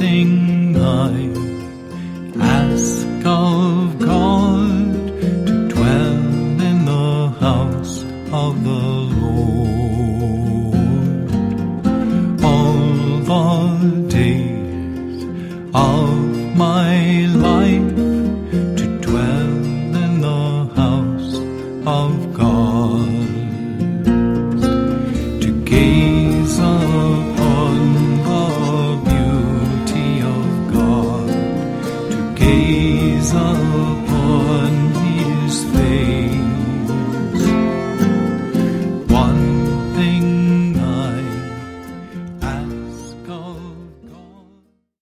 thing I ask of God, to dwell in the house of the Lord all the days of my life, to dwell in the house of God.